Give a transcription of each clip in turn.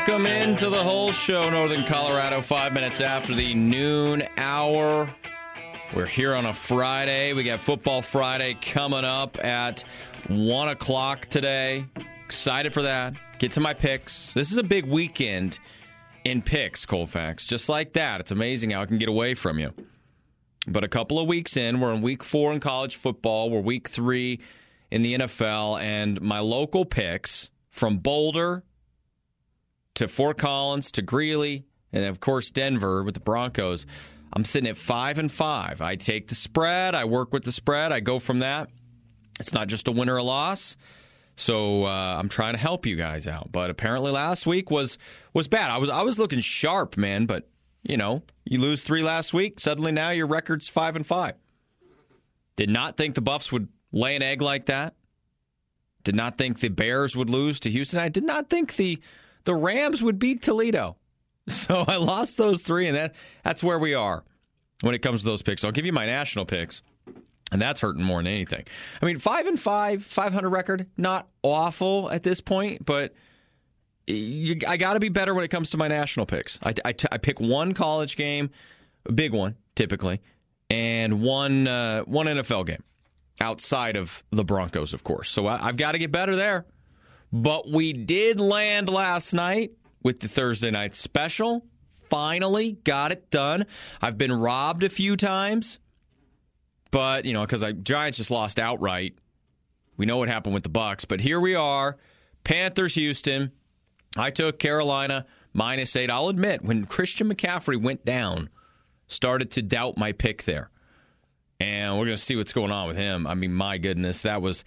Welcome into the whole show, Northern Colorado, 5 minutes after the noon hour. We're here on a Friday. We got Football Friday coming up at 1 o'clock today. Excited for that. Get to my picks. This is a big weekend in picks, Colfax. Just like that. It's amazing how I can get away from you. But a couple of weeks in, we're in week 4 in college football. We're week 3 in the NFL. And my local picks from Boulder to Fort Collins to Greeley and, of course, Denver with the Broncos, I'm sitting at 5-5. I take the spread. I work with the spread. I go from that. It's not just a win or a loss. So I'm trying to help you guys out. But apparently last week was bad. I was looking sharp, man. But, you know, you lose 3 last week. Suddenly now your record's 5-5. Did not think the Buffs would lay an egg like that. Did not think the Bears would lose to Houston. I did not think the Rams would beat Toledo. So I lost those 3, and that's where we are when it comes to those picks. I'll give you my national picks. And that's hurting more than anything. I mean, 5-5, 500 record, not awful at this point, but I got to be better when it comes to my national picks. I pick one college game, a big one, typically, and one NFL game outside of the Broncos, of course. So I've got to get better there. But we did land last night with the Thursday night special. Finally got it done. I've been robbed a few times. But, you know, because Giants just lost outright. We know what happened with the Bucs. But here we are. Panthers, Houston. I took Carolina -8. I'll admit, when Christian McCaffrey went down, started to doubt my pick there. And we're going to see what's going on with him. I mean, my goodness, that was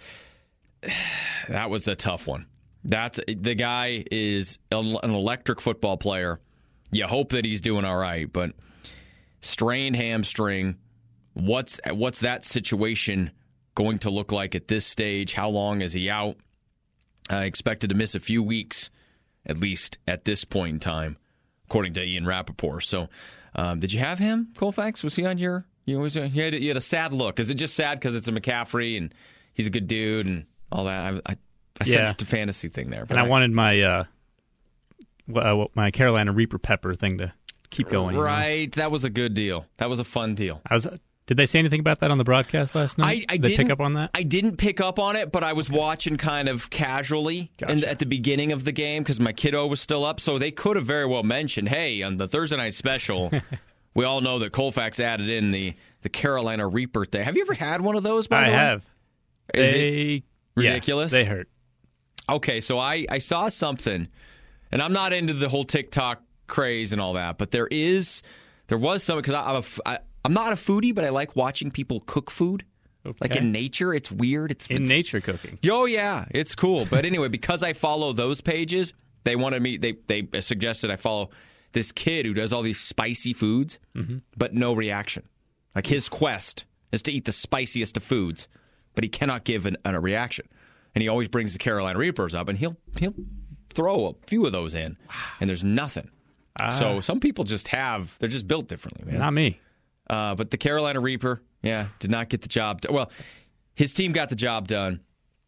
a tough one. The guy is an electric football player. You hope that he's doing all right. But strained hamstring. What's that situation going to look like at this stage? How long is he out? Expected to miss a few weeks, at least at this point in time, according to Ian Rappaport. So, did you have him, Colfax? Was he on your? You had a sad look. Is it just sad because it's a McCaffrey and he's a good dude and all that? I sensed a fantasy thing there, but and I wanted my Carolina Reaper Pepper thing to keep going. Right, you know? That was a good deal. That was a fun deal. Did they say anything about that on the broadcast last night? Did they pick up on that? I didn't pick up on it, but I was watching kind of casually at the beginning of the game because my kiddo was still up. So they could have very well mentioned, hey, on the Thursday night special, we all know that Colfax added in the Carolina Reaper thing. Have you ever had one of those, by the way? I have. Is it ridiculous? Yeah, they hurt. Okay, so I saw something, and I'm not into the whole TikTok craze and all that, but there was something, because I'm not a foodie, but I like watching people cook food. Okay. Like in nature. It's weird. It's nature cooking. Oh, yeah. It's cool. But anyway, because I follow those pages, they wanted me, they suggested I follow this kid who does all these spicy foods, but no reaction. Like his quest is to eat the spiciest of foods, but he cannot give a reaction. And he always brings the Carolina Reapers up, and he'll throw a few of those in, and there's nothing. So some people they're just built differently, man. Not me. But the Carolina Reaper, did not get the job done. Well, his team got the job done.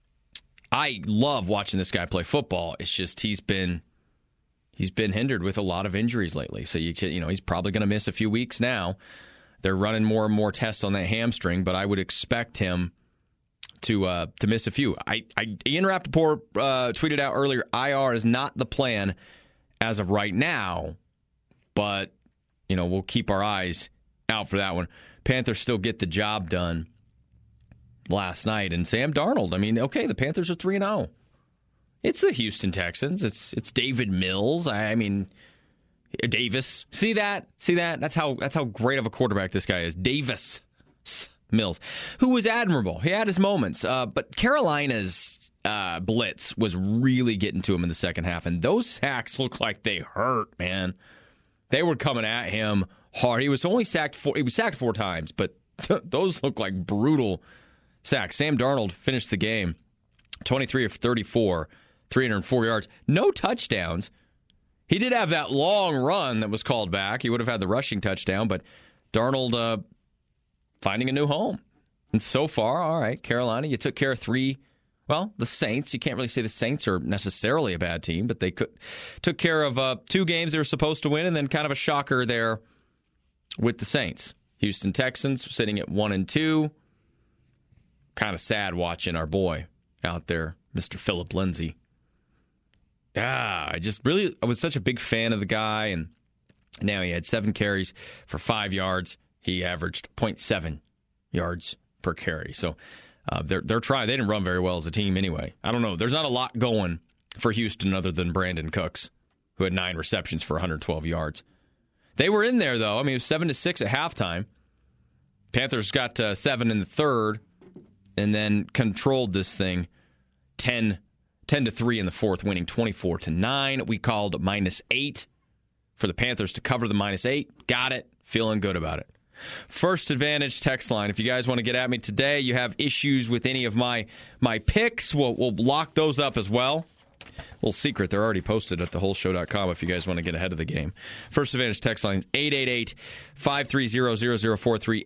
I love watching this guy play football. It's just he's been hindered with a lot of injuries lately. So he's probably going to miss a few weeks now. They're running more and more tests on that hamstring, but I would expect him to miss a few. Ian Rappaport tweeted out earlier, IR is not the plan as of right now, but we'll keep our eyes out for that one. Panthers still get the job done last night. And Sam Darnold, I mean, okay, the Panthers are 3-0. It's the Houston Texans. It's David Mills. I mean, Davis. See that? That's how great of a quarterback this guy is. Davis Mills, who was admirable. He had his moments. But Carolina's blitz was really getting to him in the second half. And those sacks looked like they hurt, man. They were coming at him hard. He was only sacked 4 times, but those look like brutal sacks. Sam Darnold finished the game 23 of 34, 304 yards, no touchdowns. He did have that long run that was called back. He would have had the rushing touchdown, but Darnold finding a new home. And so far, all right, Carolina, you took care of well, the Saints. You can't really say the Saints are necessarily a bad team, but they took care of 2 games they were supposed to win, and then kind of a shocker there with the Saints. Houston Texans sitting at 1-2. Kind of sad watching our boy out there, Mr. Philip Lindsay. I was such a big fan of the guy, and now he had 7 carries for 5 yards. He averaged 0.7 yards per carry. So they're trying. They didn't run very well as a team anyway. I don't know. There's not a lot going for Houston other than Brandon Cooks, who had 9 receptions for 112 yards. They were in there, though. I mean, it was 7-6 at halftime. Panthers got 7 in the third and then controlled this thing 10-3 in the fourth, winning 24-9. We called -8 for the Panthers to cover the -8. Got it. Feeling good about it. First Advantage text line. If you guys want to get at me today, you have issues with any of my picks, we'll lock those up as well. Little secret, they're already posted at thewholeshow.com if you guys want to get ahead of the game. First Advantage text line is 888-530-0043,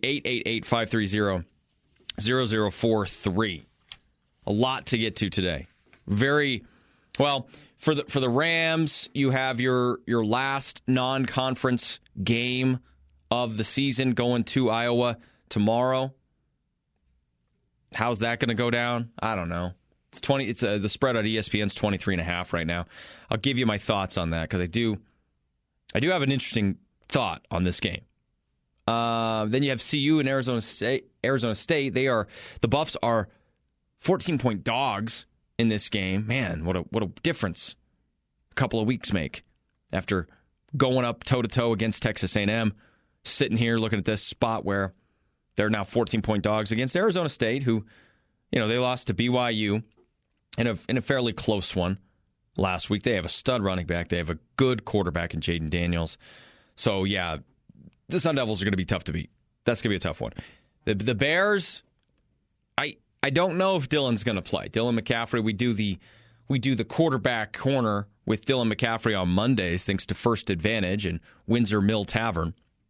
888-530-0043. A lot to get to today. Very well for the Rams. You have your last non-conference game of the season going to Iowa tomorrow. How's that going to go down? I don't know. It's the spread on ESPN's 23.5 right now. I'll give you my thoughts on that because I do have an interesting thought on this game. Then you have CU and Arizona State. The Buffs are 14-point dogs in this game. Man, what a difference a couple of weeks make after going up toe-to-toe against Texas A&M, sitting here looking at this spot where they're now 14-point dogs against Arizona State, who, they lost to BYU in a fairly close one last week. They have a stud running back. They have a good quarterback in Jaden Daniels. So, yeah, the Sun Devils are going to be tough to beat. That's going to be a tough one. The Bears, I don't know if Dylan's going to play. Dylan McCaffrey, we do the quarterback corner with Dylan McCaffrey on Mondays, thanks to First Advantage and Windsor Mill Tavern.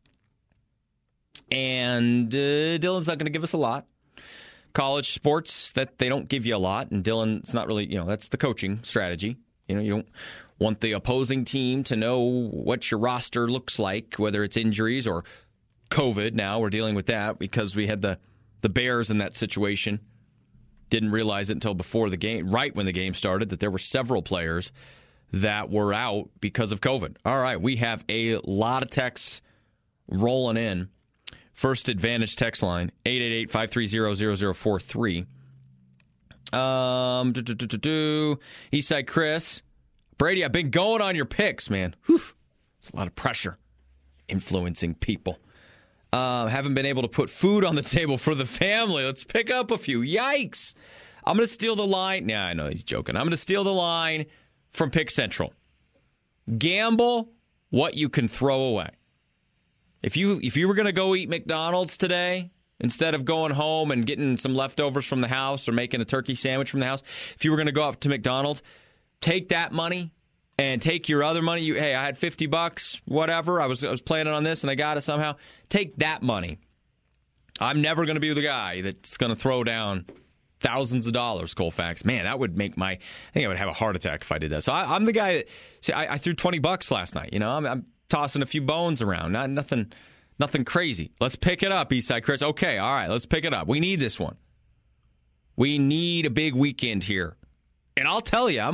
And Dylan's not going to give us a lot. College sports, that they don't give you a lot, and Dylan's not really, that's the coaching strategy. You don't want the opposing team to know what your roster looks like, whether it's injuries or COVID. Now we're dealing with that because we had the Bears in that situation. Didn't realize it until before the game, right when the game started, that there were several players that were out because of COVID. All right, we have a lot of texts rolling in. First Advantage text line, 888-530-0043. Eastside Chris. Brady, I've been going on your picks, man. Whew. It's a lot of pressure influencing people. Haven't been able to put food on the table for the family. Let's pick up a few. Yikes. I'm going to steal the line. Nah, I know he's joking. I'm going to steal the line from Pick Central. Gamble what you can throw away. If you were going to go eat McDonald's today, instead of going home and getting some leftovers from the house or making a turkey sandwich from the house, if you were going to go up to McDonald's, take that money and take your other money. Hey, I had $50, whatever. I was planning on this and I got it somehow. Take that money. I'm never going to be the guy that's going to throw down thousands of dollars, Colfax. Man, that would make I think I would have a heart attack if I did that. So I'm the guy that, I threw $20 last night. I'm tossing a few bones around. Nothing crazy. Let's pick it up, Eastside Chris. Okay, all right, let's pick it up. We need this one. We need a big weekend here. And I'll tell you,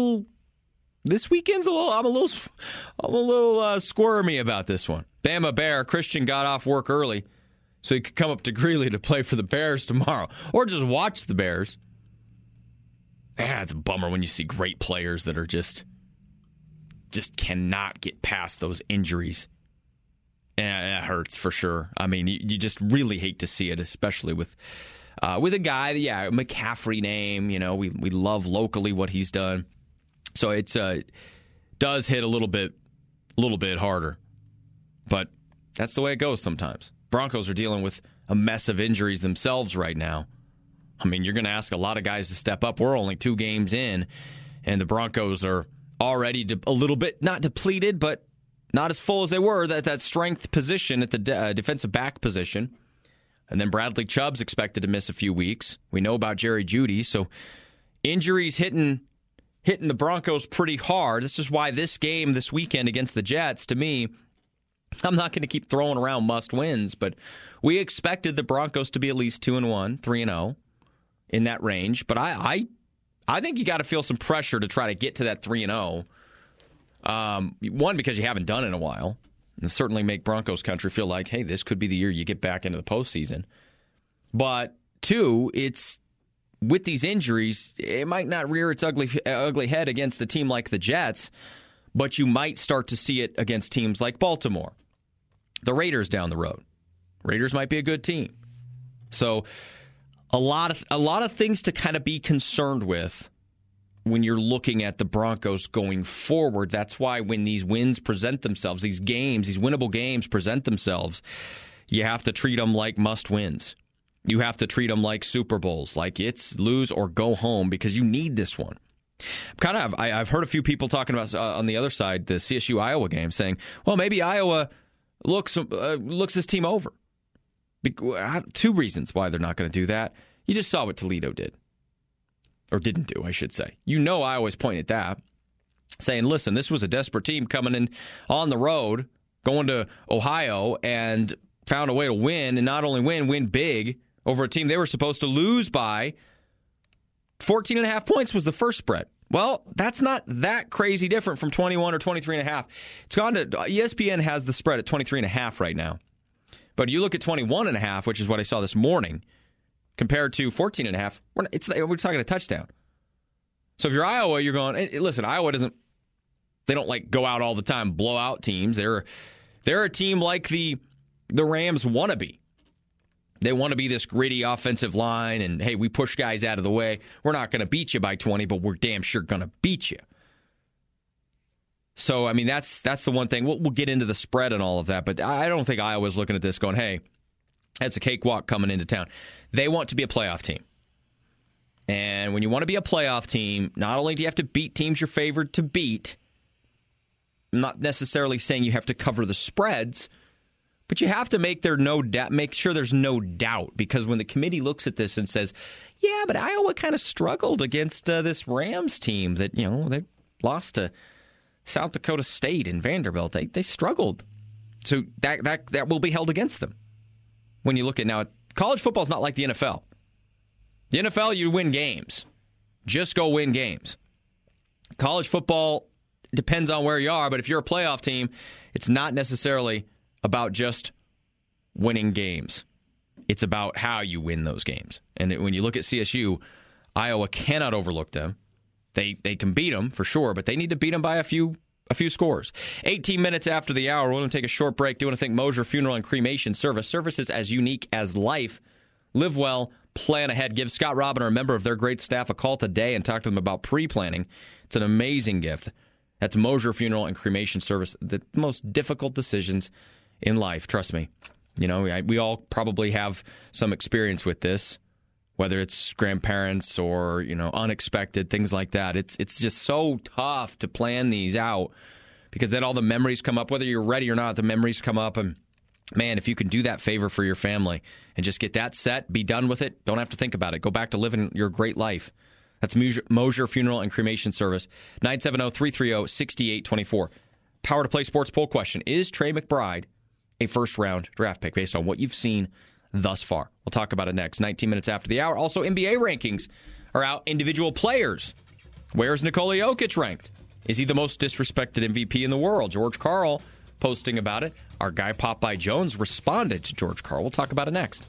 this weekend's I'm a little squirmy about this one. Bama Bear, Christian got off work early so he could come up to Greeley to play for the Bears tomorrow. Or just watch the Bears. It's a bummer when you see great players that are just cannot get past those injuries. And that hurts for sure. I mean, you just really hate to see it, especially with a guy, McCaffrey name. We love locally what he's done. So it does hit a little bit harder. But that's the way it goes sometimes. Broncos are dealing with a mess of injuries themselves right now. I mean, you're going to ask a lot of guys to step up. We're only 2 games in, and the Broncos are already a little bit, not depleted, but not as full as they were, that strength position at the defensive back position. And then Bradley Chubb's expected to miss a few weeks. We know about Jerry Jeudy, so Injuries hitting the Broncos pretty hard. This is why this game this weekend against the Jets, to me, I'm not going to keep throwing around must-wins, but we expected the Broncos to be at least 2-1, 3-0 in that range. But I think you got to feel some pressure to try to get to that 3-0. One, because you haven't done it in a while, and certainly make Broncos country feel like, hey, this could be the year you get back into the postseason. But two, it's with these injuries, it might not rear its ugly head against a team like the Jets, but you might start to see it against teams like Baltimore, the Raiders down the road. Raiders might be a good team. So a lot of things to kind of be concerned with when you're looking at the Broncos going forward. That's why when these wins present themselves, these games, these winnable games present themselves, you have to treat them like must-wins. You have to treat them like Super Bowls, like it's lose or go home, because you need this one. I've heard a few people talking about on the other side, the CSU-Iowa game, saying, well, maybe Iowa looks this team over. Two reasons why they're not going to do that. You just saw what Toledo did. Or didn't do, I should say. Iowa's pointing at that, saying, listen, this was a desperate team coming in on the road, going to Ohio, and found a way to win, and not only win big over a team they were supposed to lose by. 14.5 points was the first spread. Well, that's not that crazy different from 21 or 23.5. It's gone to ESPN has the spread at 23.5 right now. But you look at 21.5, which is what I saw this morning, compared to 14.5, we're talking a touchdown. So if you're Iowa, you're going, listen, Iowa they don't like go out all the time, blow out teams. They're a team like the Rams want to be. They want to be this gritty offensive line, and hey, we push guys out of the way. We're not going to beat you by 20, but we're damn sure going to beat you. So, I mean, that's the one thing. We'll get into the spread and all of that, but I don't think Iowa's looking at this going, hey, that's a cakewalk coming into town. They want to be a playoff team. And when you want to be a playoff team, not only do you have to beat teams you're favored to beat, I'm not necessarily saying you have to cover the spreads, but you have to make sure there's no doubt, because when the committee looks at this and says, yeah, but Iowa kind of struggled against this Rams team that, they lost to South Dakota State and Vanderbilt. They struggled. So that will be held against them. When you look at now, college football is not like the NFL. The NFL, you win games. Just go win games. College football depends on where you are, but if you're a playoff team, it's not necessarily about just winning games. It's about how you win those games. And when you look at CSU, Iowa cannot overlook them. They can beat them for sure, but they need to beat them by a few scores. 18 minutes after the hour, we're going to take a short break. Do want to thank Mosier Funeral and Cremation Service. Services as unique as life. Live well, plan ahead. Give Scott Robin or a member of their great staff a call today and talk to them about pre-planning. It's an amazing gift. That's Mosier Funeral and Cremation Service. The most difficult decisions in life, trust me. We all probably have some experience with this, whether it's grandparents or, unexpected, things like that. It's just so tough to plan these out, because then all the memories come up. Whether you're ready or not, the memories come up. And, man, if you can do that favor for your family and just get that set, be done with it, don't have to think about it. Go back to living your great life. That's Mosier Funeral and Cremation Service, 970-330-6824. Power to Play Sports poll question. Is Trey McBride a first-round draft pick based on what you've seen thus far? We'll talk about it next, 19 minutes after the hour. Also, NBA rankings are out. Individual players. Where's Nikola Jokic ranked? Is he the most disrespected MVP in the world? George Karl posting about it. Our guy Popeye Jones responded to George Karl. We'll talk about it next.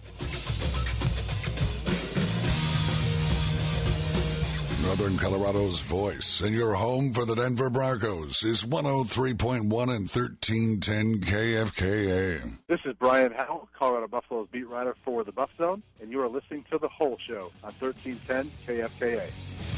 Northern Colorado's voice and your home for the Denver Broncos is 103.1 and 1310 KFKA. This is Brian Howell, Colorado Buffalo's beat writer for the Buff Zone, and you are listening to The Whole Show on 1310 KFKA.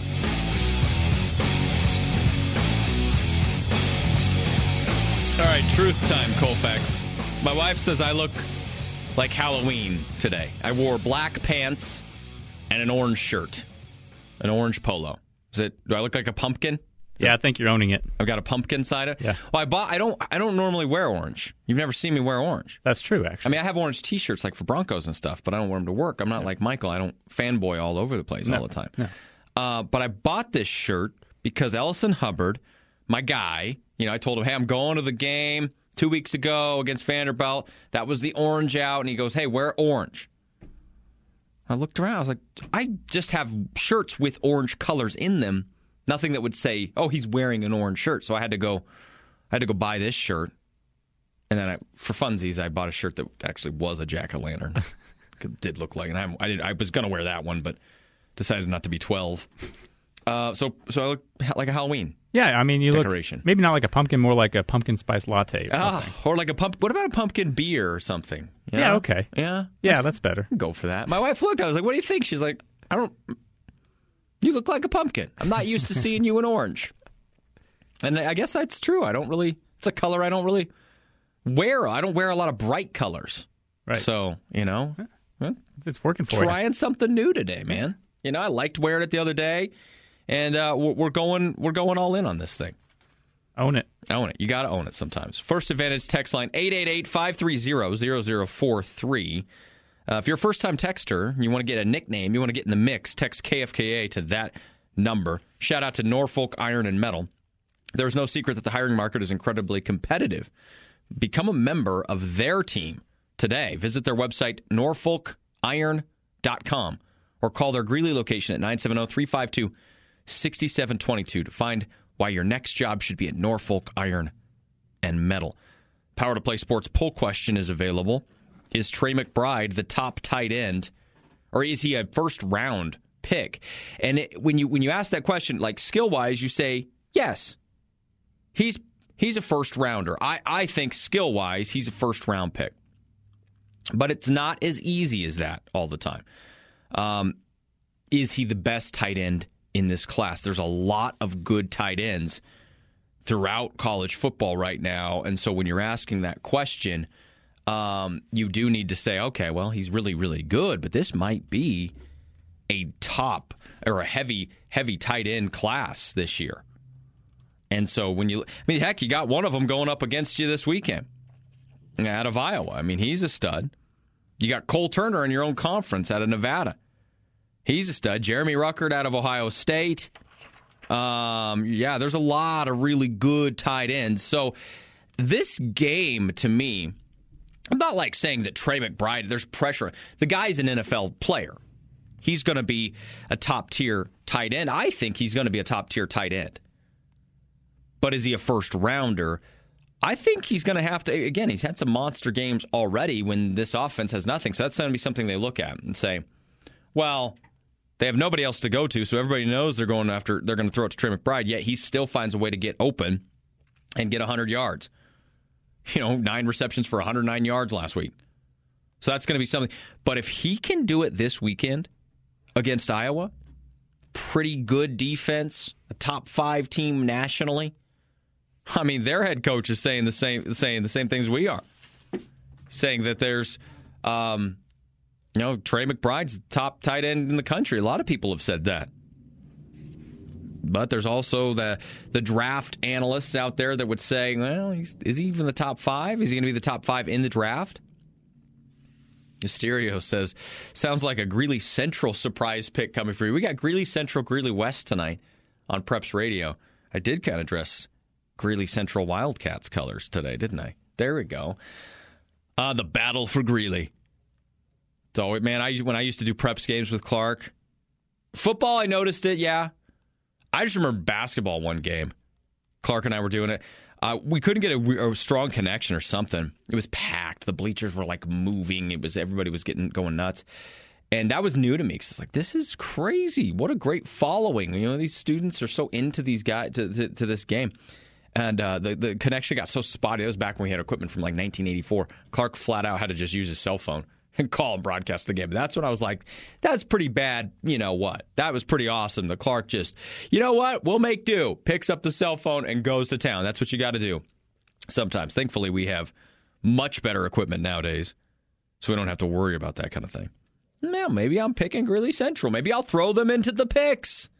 All right, truth time, Colfax. My wife says I look like Halloween today. I wore black pants and an orange shirt. An orange polo. Do I look like a pumpkin? I think you're owning it. I've got a pumpkin side. Yeah. Well, I don't normally wear orange. You've never seen me wear orange. That's true, actually. I mean, I have orange T-shirts like for Broncos and stuff, but I don't wear them to work. I'm not like Michael. I don't fanboy all over the place all the time. No. But I bought this shirt because Ellison Hubbard, my guy, I told him, hey, I'm going to the game 2 weeks ago against Vanderbilt. That was the orange out. And he goes, hey, wear orange. I looked around. I was like, I just have shirts with orange colors in them. Nothing that would say, oh, he's wearing an orange shirt. So I had to go buy this shirt. And then for funsies, I bought a shirt that actually was a jack-o'-lantern. It did look like, and I was going to wear that one, but decided not to be 12. So I look like a Halloween. Yeah, I mean, you decoration. Look maybe not like a pumpkin, more like a pumpkin spice latte or something. Or like a pumpkin. What about a pumpkin beer or something? Yeah, okay. Yeah, that's better. Go for that. My wife looked. I was like, "What do you think?" She's like, You look like a pumpkin. I'm not used to seeing you in orange." And I guess that's true. It's a color I don't really wear. I don't wear a lot of bright colors. Right. So it's working for you. Trying something new today, man. I liked wearing it the other day. And we're going all in on this thing. Own it. Own it. You got to own it sometimes. First Advantage text line 888-530-0043. If you're a first-time texter, you want to get a nickname, you want to get in the mix, text KFKA to that number. Shout out to Norfolk Iron and Metal. There's no secret that the hiring market is incredibly competitive. Become a member of their team today. Visit their website, norfolkiron.com, or call their Greeley location at 970-352-6722 to find why your next job should be at Norfolk Iron and Metal. Power to Play Sports poll question is available. Is Trey McBride the top tight end, or is he a first-round pick? And when you ask that question, like skill-wise, you say, yes, he's a first-rounder. I think skill-wise, he's a first-round pick. But it's not as easy as that all the time. Is he the best tight end in this class? There's a lot of good tight ends throughout college football right now. And so when you're asking that question, you do need to say, okay, well, he's really, really good, but this might be a top or a heavy tight end class this year. And so heck, you got one of them going up against you this weekend out of Iowa. I mean, he's a stud. You got Cole Turner in your own conference out of Nevada. He's a stud. Jeremy Ruckert out of Ohio State. There's a lot of really good tight ends. So this game, to me, I'm not like saying that Trey McBride, there's pressure. The guy's an NFL player. He's going to be a top-tier tight end. I think he's going to be a top-tier tight end. But is he a first-rounder? I think he's going to have to, again, he's had some monster games already when this offense has nothing. So that's going to be something they look at and say, well, they have nobody else to go to, so everybody knows they're going to throw it to Trey McBride, yet he still finds a way to get open and get 100 yards. 9 receptions for 109 yards last week. So that's going to be something. But if he can do it this weekend against Iowa, pretty good defense, a top 5 team nationally. I mean, their head coach is saying the same things we are. Saying that there's Trey McBride's the top tight end in the country. A lot of people have said that. But there's also the draft analysts out there that would say, well, is he even the top 5? Is he going to be the top 5 in the draft? Mysterio says, sounds like a Greeley Central surprise pick coming for you. We got Greeley Central, Greeley West tonight on Preps Radio. I did kind of dress Greeley Central Wildcats colors today, didn't I? There we go. The battle for Greeley. So, man, when I used to do Preps games with Clark, football, I noticed it, yeah. I just remember basketball one game. Clark and I were doing it. We couldn't get a strong connection or something. It was packed. The bleachers were like moving. Everybody was going nuts. And that was new to me because it's like, this is crazy. What a great following. These students are so into these guys, to this game. And the connection got so spotty. That was back when we had equipment from like 1984. Clark flat out had to just use his cell phone and call and broadcast the game. That's when I was like, that's pretty bad. You know what? That was pretty awesome. The Clark just, you know what? We'll make do. Picks up the cell phone and goes to town. That's what you got to do sometimes. Thankfully, we have much better equipment nowadays, so we don't have to worry about that kind of thing. Now, maybe I'm picking Greeley Central. Maybe I'll throw them into the picks.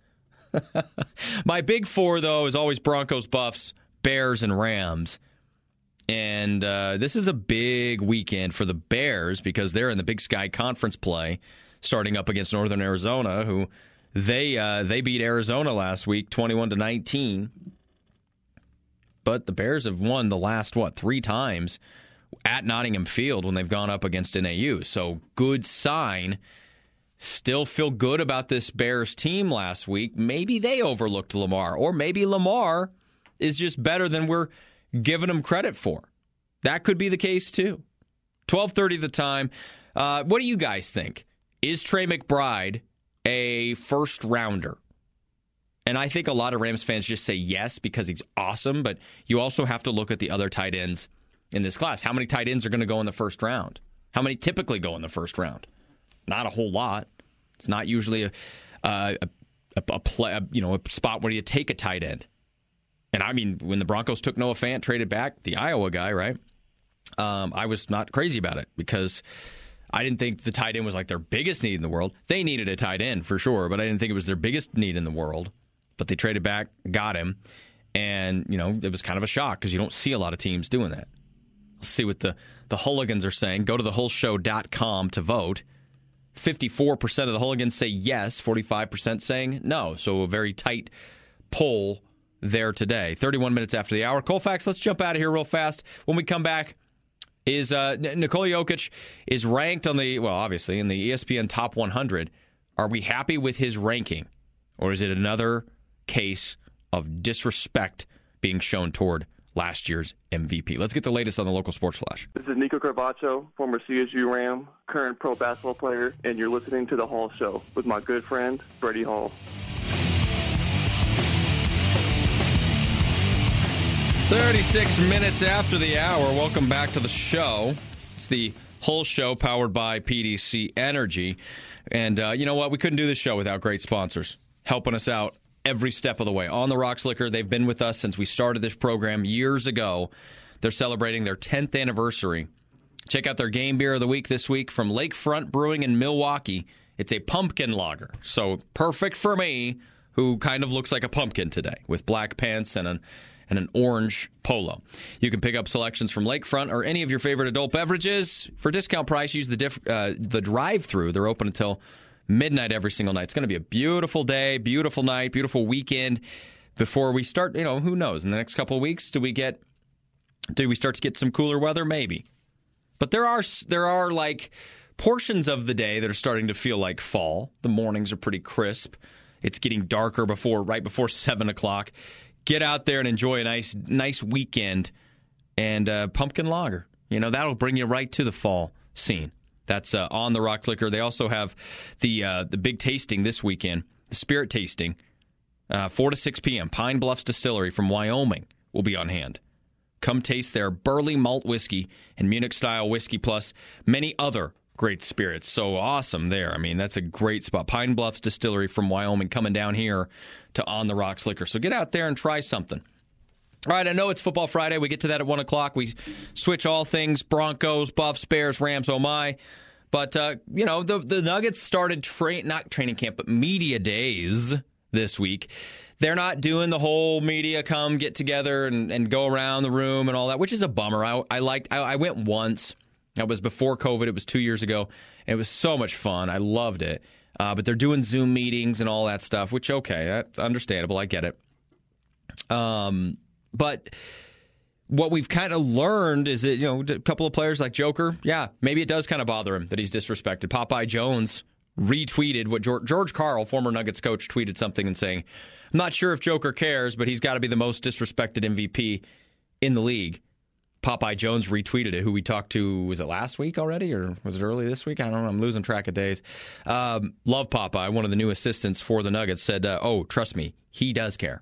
My big 4, though, is always Broncos, Buffs, Bears, and Rams. And this is a big weekend for the Bears because they're in the Big Sky Conference play, starting up against Northern Arizona, who They beat Arizona last week, 21-19. But the Bears have won the last, 3 times at Nottingham Field when they've gone up against NAU. So good sign. Still feel good about this Bears team last week. Maybe they overlooked Lamar, or maybe Lamar is just better than we're giving him credit for. That could be the case, too. 12:30 the time. What do you guys think? Is Trey McBride a first-rounder? And I think a lot of Rams fans just say yes because he's awesome, but you also have to look at the other tight ends in this class. How many tight ends are going to go in the first round? How many typically go in the first round? Not a whole lot. It's not usually a spot where you take a tight end. And I mean, when the Broncos took Noah Fant, traded back, the Iowa guy, right? I was not crazy about it because I didn't think the tight end was like their biggest need in the world. They needed a tight end for sure, but I didn't think it was their biggest need in the world. But they traded back, got him, and it was kind of a shock because you don't see a lot of teams doing that. Let's see what the hooligans are saying. Go to thewholeshow.com to vote. 54% of the hooligans say yes, 45% saying no. So a very tight poll there today. 31 minutes after the hour. Colfax, let's jump out of here real fast. When we come back, is Nikola Jokic is ranked on obviously in the ESPN Top 100. Are we happy with his ranking, or is it another case of disrespect being shown toward last year's MVP? Let's get the latest on the local sports flash. This is Nico Carvacho, former CSU Ram, current pro basketball player, and you're listening to The Hall Show with my good friend, Freddie Hall. 36 minutes after the hour. Welcome back to the show. It's the Whole Show powered by PDC Energy. And you know what? We couldn't do this show without great sponsors helping us out every step of the way. On the Rocks Liquor, they've been with us since we started this program years ago. They're celebrating their 10th anniversary. Check out their game beer of the week this week from Lakefront Brewing in Milwaukee. It's a pumpkin lager, so perfect for me, who kind of looks like a pumpkin today, with black pants and an orange polo. You can pick up selections from Lakefront or any of your favorite adult beverages. For discount price, use the drive-thru. They're open until midnight every single night. It's going to be a beautiful day, beautiful night, beautiful weekend before we start. Who knows? In the next couple of weeks, do we start to get some cooler weather? Maybe. But there are like portions of the day that are starting to feel like fall. The mornings are pretty crisp. It's getting darker right before 7 o'clock. Get out there and enjoy a nice weekend and pumpkin lager. That'll bring you right to the fall scene. That's on the Rocks Liquor. They also have the big tasting this weekend, the Spirit Tasting, 4 to 6 p.m. Pine Bluffs Distillery from Wyoming will be on hand. Come taste their Burley Malt Whiskey and Munich-style whiskey, plus many other great spirits. So awesome there. I mean, that's a great spot. Pine Bluffs Distillery from Wyoming coming down here to On the Rocks Liquor. So get out there and try something. All right, I know it's Football Friday. We get to that at 1 o'clock. We switch all things Broncos, Buffs, Bears, Rams, oh my. But, the Nuggets started not training camp, but media days this week. They're not doing the whole media come get together and go around the room and all that, which is a bummer. I went once. That was before COVID. It was 2 years ago. And it was so much fun. I loved it. But they're doing Zoom meetings and all that stuff, which, okay, that's understandable. I get it. But what we've kind of learned is that, a couple of players like Joker, yeah, maybe it does kind of bother him that he's disrespected. Popeye Jones retweeted what George Karl, former Nuggets coach, tweeted something and saying, I'm not sure if Joker cares, but he's got to be the most disrespected MVP in the league. Popeye Jones retweeted it, who we talked to, was it last week already, or was it early this week? I don't know. I'm losing track of days. Love Popeye, one of the new assistants for the Nuggets, said, trust me, he does care.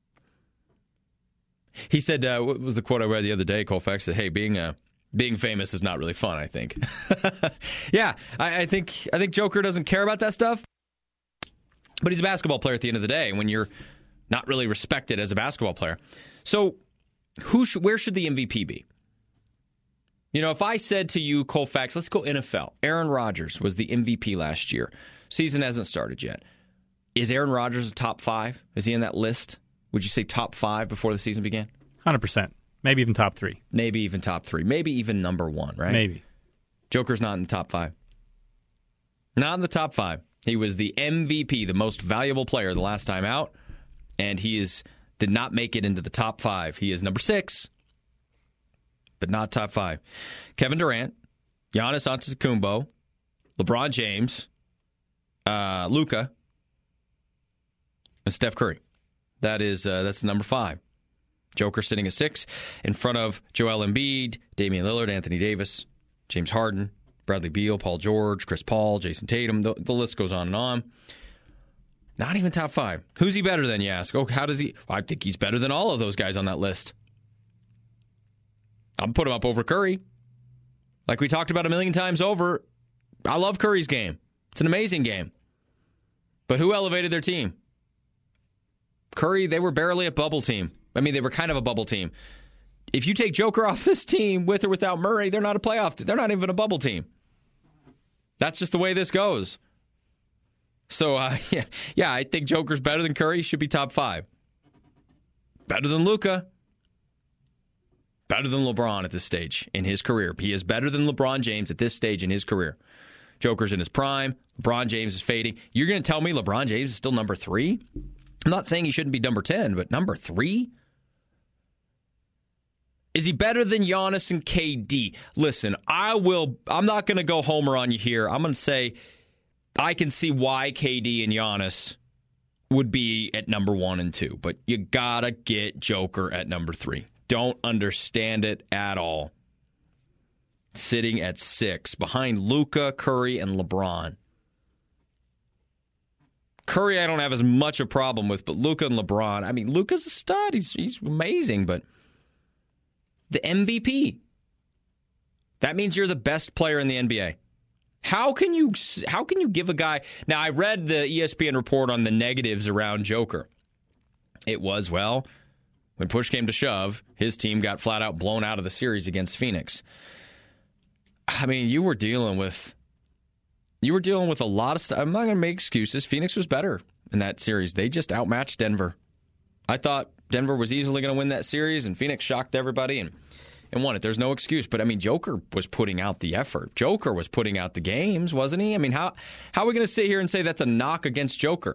He said, what was the quote I read the other day? Colfax said, hey, being famous is not really fun, I think. Yeah, I think Joker doesn't care about that stuff. But he's a basketball player at the end of the day when you're not really respected as a basketball player. So where should the MVP be? If I said to you, Colfax, let's go NFL. Aaron Rodgers was the MVP last year. Season hasn't started yet. Is Aaron Rodgers a top 5? Is he in that list? Would you say top 5 before the season began? 100%. Maybe even top 3. Maybe even top 3. Maybe even number 1, right? Maybe. Joker's not in the top 5. Not in the top 5. He was the MVP, the most valuable player the last time out, and did not make it into the top 5. He is number 6, but not top 5. Kevin Durant, Giannis Antetokounmpo, LeBron James, Luka, and Steph Curry. That's the number 5. Joker sitting at 6 in front of Joel Embiid, Damian Lillard, Anthony Davis, James Harden, Bradley Beal, Paul George, Chris Paul, Jason Tatum. The list goes on and on. Not even top 5. Who's he better than, you ask? Oh, how does he? I think he's better than all of those guys on that list. I'll put him up over Curry. Like we talked about a million times over, I love Curry's game. It's an amazing game. But who elevated their team? Curry, they were barely a bubble team. I mean, they were kind of a bubble team. If you take Joker off this team with or without Murray, they're not a playoff team. They're not even a bubble team. That's just the way this goes. So, yeah, I think Joker's better than Curry. He should be top 5. Better than Luka. Better than LeBron at this stage in his career. He is better than LeBron James at this stage in his career. Joker's in his prime. LeBron James is fading. You're going to tell me LeBron James is still number 3? I'm not saying he shouldn't be number 10, but number 3? Is he better than Giannis and KD? Listen, I'm not going to go homer on you here. I'm going to say I can see why KD and Giannis would be at number 1 and 2, but you got to get Joker at number 3. Don't understand it at all. Sitting at 6 behind Luka, Curry, and LeBron. Curry I don't have as much a problem with, but Luka and LeBron, I mean, Luka's a stud. He's amazing, but the MVP. That means you're the best player in the NBA. How can you give a guy... Now, I read the ESPN report on the negatives around Joker. It was, well, when push came to shove, his team got flat out blown out of the series against Phoenix. I mean, you were dealing with a lot of stuff. I'm not going to make excuses. Phoenix was better in that series. They just outmatched Denver. I thought Denver was easily going to win that series, and Phoenix shocked everybody and won it. There's no excuse. But, I mean, Joker was putting out the effort. Joker was putting out the games, wasn't he? I mean, how are we going to sit here and say that's a knock against Joker?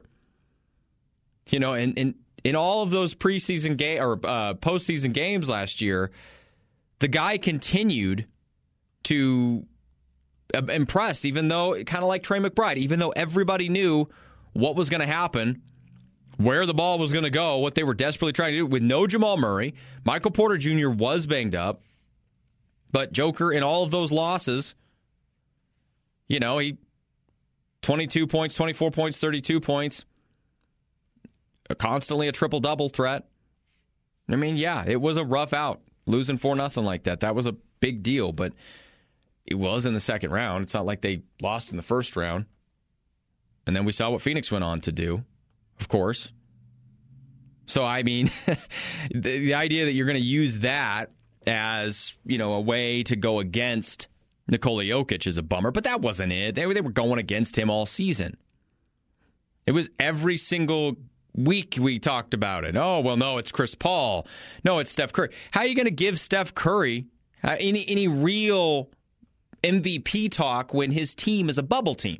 You know, and in all of those preseason postseason games last year, the guy continued to impress, even though, kind of like Trey McBride, even though everybody knew what was going to happen, where the ball was going to go, what they were desperately trying to do. With no Jamal Murray, Michael Porter Jr. was banged up, but Joker, in all of those losses, you know, he 22 points, 24 points, 32 points, constantly a triple-double threat. I mean, yeah, it was a rough out, losing 4-0 like that. That was a big deal, but it was in the second round. It's not like they lost in the first round. And then we saw what Phoenix went on to do, of course. So, I mean, the idea that you're going to use that as, you know, a way to go against Nikola Jokic is a bummer. But that wasn't it. They were going against him all season. It was every single week we talked about it. Oh, well, no, it's Chris Paul. No, it's Steph Curry. How are you going to give Steph Curry any real MVP talk when his team is a bubble team?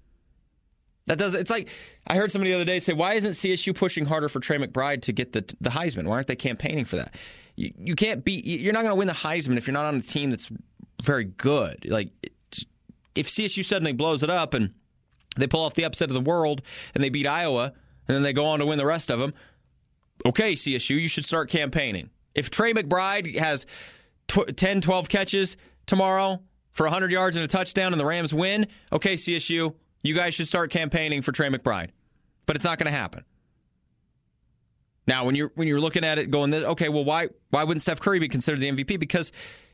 It's like, I heard somebody the other day say, why isn't CSU pushing harder for Trey McBride to get the Heisman? Why aren't they campaigning for that? You can't you're not going to win the Heisman if you're not on a team that's very good. Like, if CSU suddenly blows it up and they pull off the upset of the world and they beat Iowa and then they go on to win the rest of them, okay, CSU, you should start campaigning. If Trey McBride has 10, 12 catches tomorrow for 100 yards and a touchdown and the Rams win, okay, CSU, you guys should start campaigning for Trey McBride. But it's not going to happen. Now, when you're looking at it going, okay, well, why wouldn't Steph Curry be considered the MVP? Because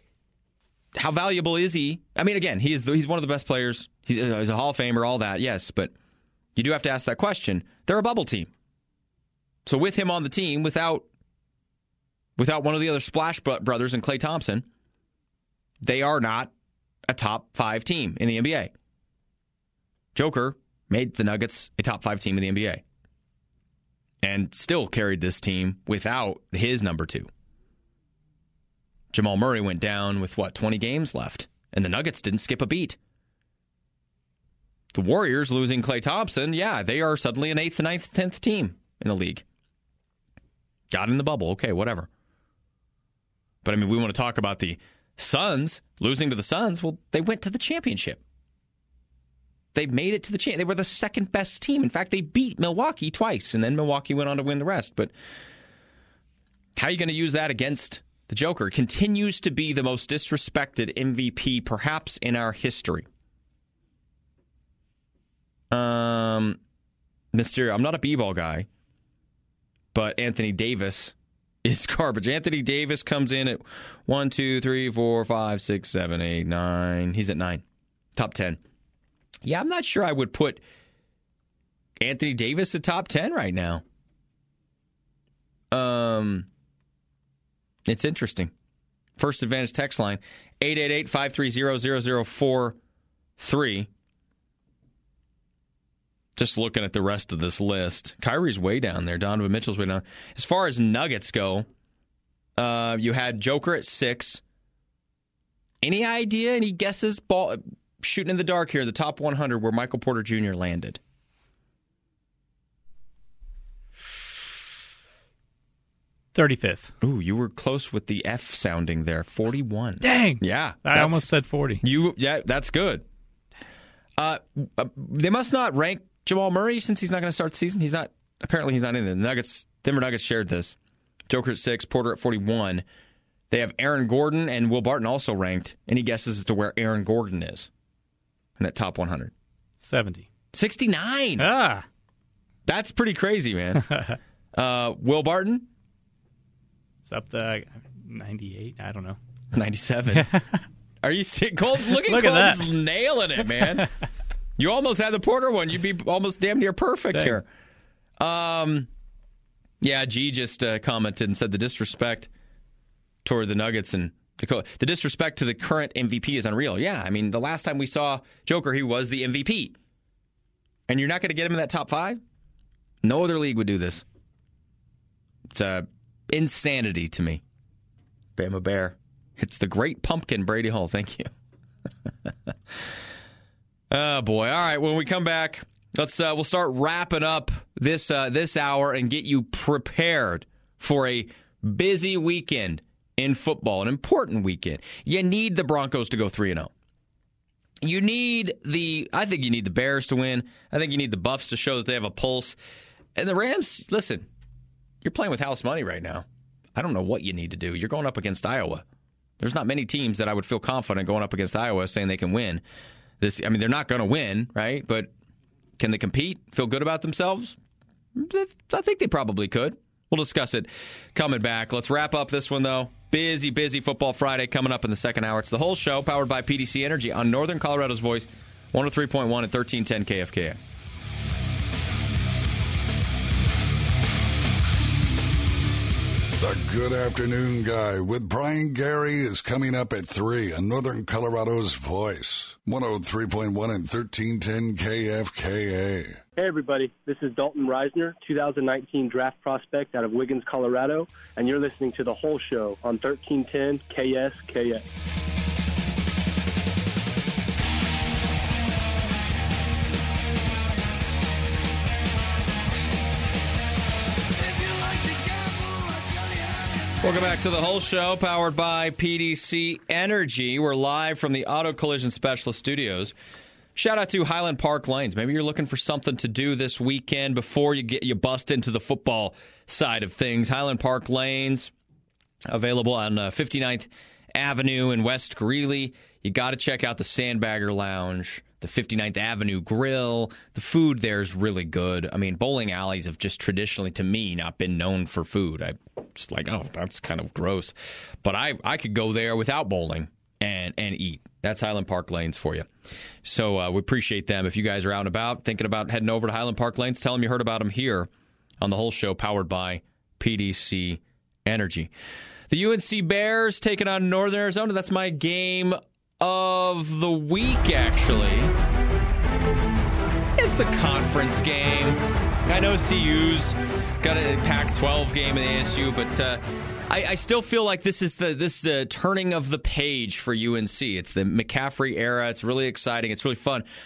how valuable is he? I mean, again, he's one of the best players. He's a Hall of Famer, all that, yes. But you do have to ask that question. They're a bubble team. So with him on the team, without one of the other Splash Brothers and Klay Thompson, they are not a top 5 team in the NBA. Joker made the Nuggets a top 5 team in the NBA and still carried this team without his number 2. Jamal Murray went down with, 20 games left, and the Nuggets didn't skip a beat. The Warriors losing Klay Thompson, yeah, they are suddenly an 8th, 9th, 10th team in the league. Got in the bubble, okay, whatever. But, I mean, we want to talk about the Suns losing to the Suns. Well, they went to the championship. They made it to the championship. They were the second best team. In fact, they beat Milwaukee twice, and then Milwaukee went on to win the rest. But how are you going to use that against the Joker? Continues to be the most disrespected MVP perhaps in our history. I'm not a b-ball guy, but Anthony Davis is garbage. Anthony Davis comes in at 1, 2, 3, 4, 5, 6, 7, 8, 9. He's at 9. Top 10. Yeah, I'm not sure I would put Anthony Davis at top 10 right now. It's interesting. First Advantage text line, 888-530-0043. Just looking at the rest of this list. Kyrie's way down there. Donovan Mitchell's way down. As far as Nuggets go, you had Joker at 6. Any idea, any guesses? Shooting in the dark here, the top 100 where Michael Porter Jr. landed. 35th. Ooh, you were close with the F sounding there. 41. Dang. Yeah. I almost said 40. Yeah, that's good. They must not rank Jamal Murray since he's not going to start the season. Apparently he's not in there. Denver Nuggets shared this. Joker at 6, Porter at 41. They have Aaron Gordon and Will Barton also ranked. Any guesses as to where Aaron Gordon is in that top 100? 70. 69. Ah. That's pretty crazy, man. Will Barton? It's up to 98. I don't know. 97. Are you sick? Look at Cole just nailing it, man. You almost had the Porter one. You'd be almost damn near perfect here. Yeah, G just commented and said the disrespect toward the Nuggets and the disrespect to the current MVP is unreal. Yeah, I mean, the last time we saw Joker, he was the MVP. And you're not going to get him in that top 5? No other league would do this. It's insanity to me. Bama Bear. It's the great pumpkin, Brady Hall. Thank you. Oh, boy. All right, when we come back, we'll start wrapping up this hour and get you prepared for a busy weekend in football, an important weekend. You need the Broncos to go 3-0. I think you need the Bears to win. I think you need the Buffs to show that they have a pulse. And the Rams, listen, you're playing with house money right now. I don't know what you need to do. You're going up against Iowa. There's not many teams that I would feel confident going up against Iowa saying they can win. They're not going to win, right? But can they compete? Feel good about themselves? I think they probably could. We'll discuss it coming back. Let's wrap up this one, though. Busy Football Friday coming up in the second hour. It's the whole show powered by PDC Energy on Northern Colorado's Voice, 103.1 and 1310 KFKA. The Good Afternoon Guy with Brian Gary is coming up at 3 on Northern Colorado's Voice, 103.1 and 1310 KFKA. Hey, everybody. This is Dalton Reisner, 2019 draft prospect out of Wiggins, Colorado, and you're listening to The Whole Show on 1310 KSKA. Welcome back to The Whole Show, powered by PDC Energy. We're live from the Auto Collision Specialist Studios. Shout out to Highland Park Lanes. Maybe you're looking for something to do this weekend before you bust into the football side of things. Highland Park Lanes, available on 59th Avenue in West Greeley. You got to check out the Sandbagger Lounge, the 59th Avenue Grill. The food there is really good. I mean, bowling alleys have just traditionally, to me, not been known for food. I'm just like, oh, that's kind of gross. But I could go there without bowling and eat. That's Highland Park Lanes for you. So we appreciate them. If you guys are out and about, thinking about heading over to Highland Park Lanes, tell them you heard about them here on The Whole Show, powered by PDC Energy. The UNC Bears taking on Northern Arizona. That's my game of the week, actually. It's a conference game. I know CU's got a Pac-12 game in the ASU, but I still feel like this is the turning of the page for UNC. It's the McCaffrey era. It's really exciting. It's really fun.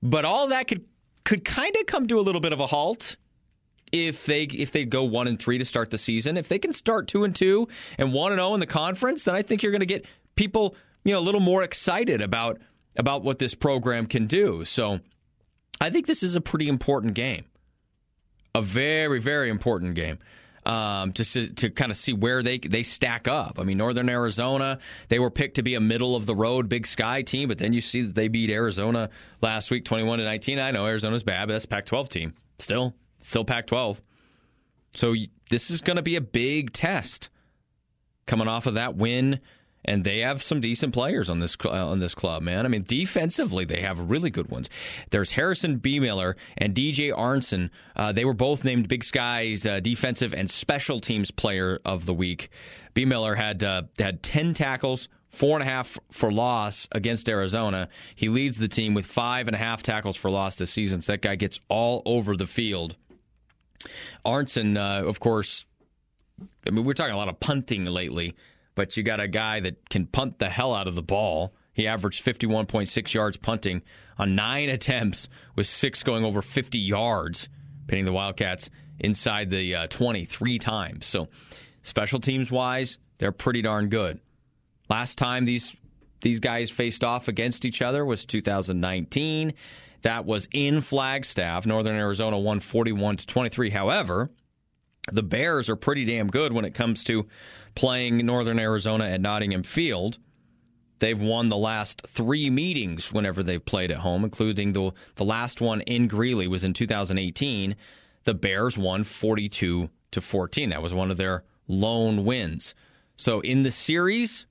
But all that could kind of come to a little bit of a halt if they go 1-3 to start the season. If they can start 2-2 and 1-0 in the conference, then I think you're going to get people, a little more excited about what this program can do. So I think this is a pretty important game, a very, very important game. Just to kind of see where they stack up. I mean, Northern Arizona, they were picked to be a middle-of-the-road Big Sky team, but then you see that they beat Arizona last week 21-19. I know Arizona's bad, but that's a Pac-12 team. Still Pac-12. So this is going to be a big test coming off of that win. And they have some decent players on this club, man. I mean, defensively, they have really good ones. There's Harrison B. Miller and DJ Arnson. They were both named Big Sky's defensive and special teams player of the week. B. Miller had 10 tackles, 4.5 for loss against Arizona. He leads the team with 5.5 tackles for loss this season. So that guy gets all over the field. Arnson, of course, I mean, we're talking a lot of punting lately. But you got a guy that can punt the hell out of the ball. He averaged 51.6 yards punting on 9 attempts, with 6 going over 50 yards, pinning the Wildcats inside the 23 times. So special teams-wise, they're pretty darn good. Last time these guys faced off against each other was 2019. That was in Flagstaff. Northern Arizona won 41-23. However, the Bears are pretty damn good when it comes to playing Northern Arizona at Nottingham Field. They've won the last 3 meetings whenever they've played at home, including the last one in Greeley was in 2018. The Bears won 42-14. That was one of their lone wins. So in the series,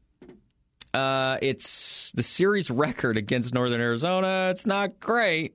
it's the series record against Northern Arizona. It's not great.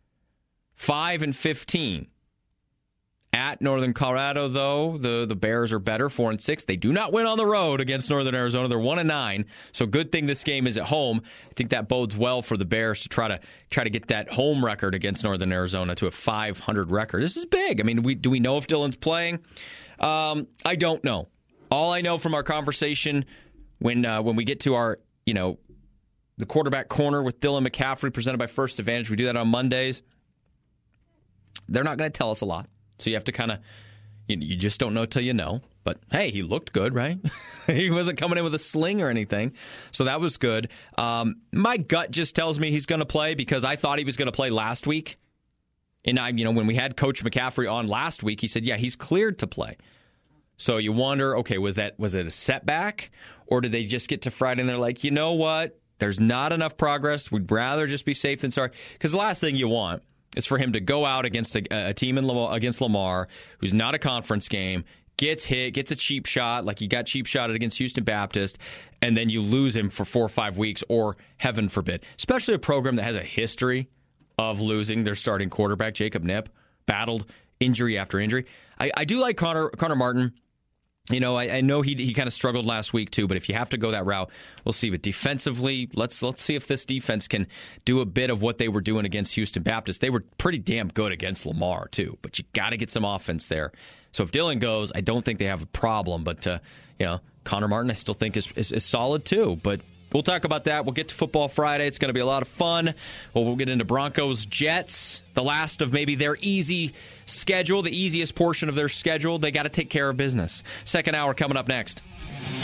5-15. At Northern Colorado, though, the Bears are better, 4-6. They do not win on the road against Northern Arizona. They're 1-9. So good thing this game is at home. I think that bodes well for the Bears to try to get that home record against Northern Arizona to a 500 record. This is big. I mean, do we know if Dylan's playing? I don't know. All I know from our conversation when we get to our the quarterback corner with Dylan McCaffrey presented by First Advantage, we do that on Mondays. They're not going to tell us a lot. So you have to kind of, you just don't know till you know. But, hey, he looked good, right? He wasn't coming in with a sling or anything. So that was good. My gut just tells me he's going to play because I thought he was going to play last week. And, when we had Coach McCaffrey on last week, he said, yeah, he's cleared to play. So you wonder, okay, was it a setback? Or did they just get to Friday and they're like, you know what? There's not enough progress. We'd rather just be safe than sorry. Because the last thing you want is for him to go out against a team against Lamar, who's not a conference game, gets hit, gets a cheap shot, like he got cheap shotted against Houston Baptist, and then you lose him for 4 or 5 weeks, or heaven forbid. Especially a program that has a history of losing their starting quarterback, Jacob Knipp, battled injury after injury. I do like Connor Martin. I know he kind of struggled last week too, but if you have to go that route, we'll see. But defensively, let's see if this defense can do a bit of what they were doing against Houston Baptist. They were pretty damn good against Lamar too, but you got to get some offense there. So if Dylan goes, I don't think they have a problem. But Connor Martin, I still think is solid too. But we'll talk about that. We'll get to Football Friday. It's going to be a lot of fun. We'll get into Broncos Jets, the last of maybe their easy schedule, the easiest portion of their schedule. They got to take care of business. Second hour coming up next.